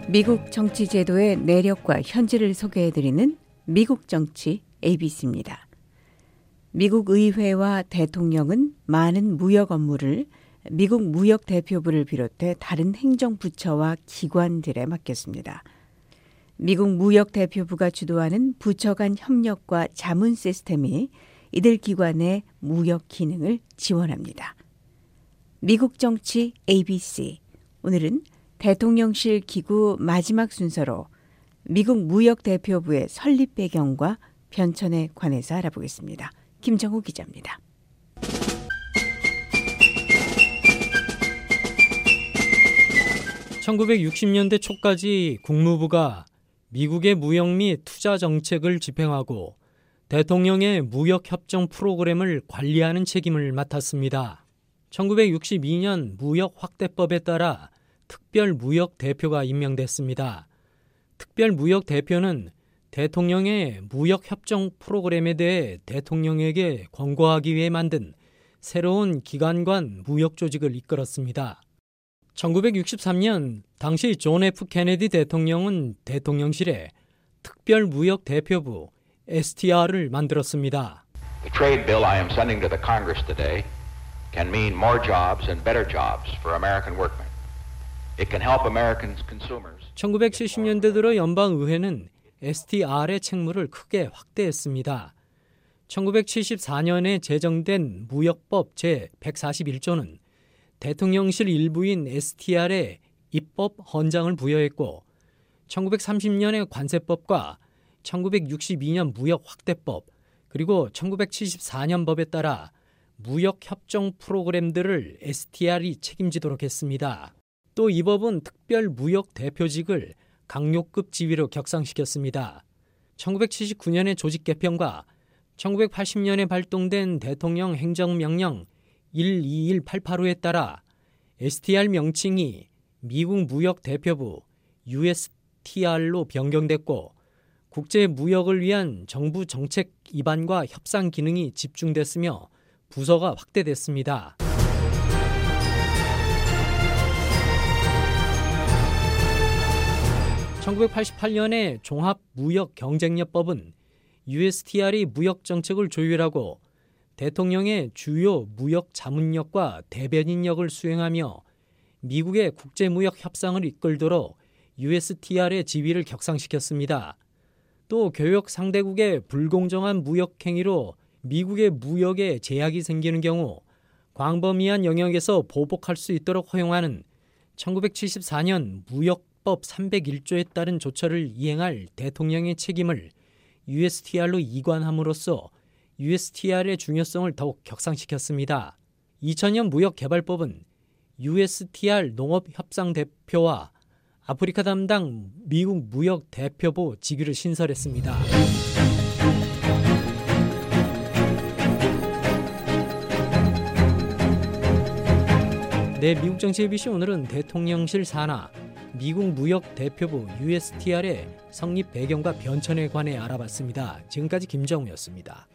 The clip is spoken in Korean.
미국 정치 제도의 내력과 현지를 소개해드리는 미국 정치 ABC입니다. 미국 의회와 대통령은 많은 무역 업무를 미국 무역대표부를 비롯해 다른 행정부처와 기관들에 맡겼습니다. 미국 무역대표부가 주도하는 부처 간 협력과 자문 시스템이 이들 기관의 무역 기능을 지원합니다. 미국 정치 ABC, 오늘은 대통령실 기구 마지막 순서로 미국 무역대표부의 설립 배경과 변천에 관해서 알아보겠습니다. 김정우 기자입니다. 1960년대 초까지 국무부가 미국의 무역 및 투자 정책을 집행하고 대통령의 무역협정 프로그램을 관리하는 책임을 맡았습니다. 1962년 무역확대법에 따라 특별무역대표가 임명됐습니다. 특별무역대표는 대통령의 무역협정 프로그램에 대해 대통령에게 권고하기 위해 만든 새로운 기관관 무역조직을 이끌었습니다. 1963년 당시 존 F 케네디 대통령은 대통령실에 특별무역대표부 STR을 만들었습니다. The trade bill I am sending to the Congress today can mean more jobs and better jobs for American workmen. It can help American consumers. 1970년대 들어 연방의회는 STR의 책무를 크게 확대했습니다. 1974년에 제정된 무역법 제141조는 대통령실 일부인 STR에 입법 헌장을 부여했고 1930년의 관세법과 1962년 무역확대법 그리고 1974년 법에 따라 무역협정 프로그램들을 STR이 책임지도록 했습니다. 또 이 법은 특별무역대표직을 강요급 지위로 격상시켰습니다. 1979년의 조직 개편과 1980년에 발동된 대통령 행정명령 12188호에 따라 STR 명칭이 미국 무역대표부 USTR로 변경됐고 국제무역을 위한 정부 정책 입안과 협상 기능이 집중됐으며 부서가 확대됐습니다. 1988년의 종합무역경쟁력법은 USTR이 무역정책을 조율하고 대통령의 주요 무역 자문력과 대변인력을 수행하며 미국의 국제무역 협상을 이끌도록 USTR의 지위를 격상시켰습니다. 또 교역 상대국의 불공정한 무역 행위로 미국의 무역에 제약이 생기는 경우 광범위한 영역에서 보복할 수 있도록 허용하는 1974년 무역법 301조에 따른 조처를 이행할 대통령의 책임을 USTR로 이관함으로써 USTR의 중요성을 더욱 격상시켰습니다. 2000년 무역개발법은 USTR 농업협상대표와 아프리카 담당 미국 무역대표부 직위를 신설했습니다. 네, 미국 정치 ABC 오늘은 대통령실 산하 미국 무역대표부 USTR의 성립 배경과 변천에 관해 알아봤습니다. 지금까지 김정우였습니다.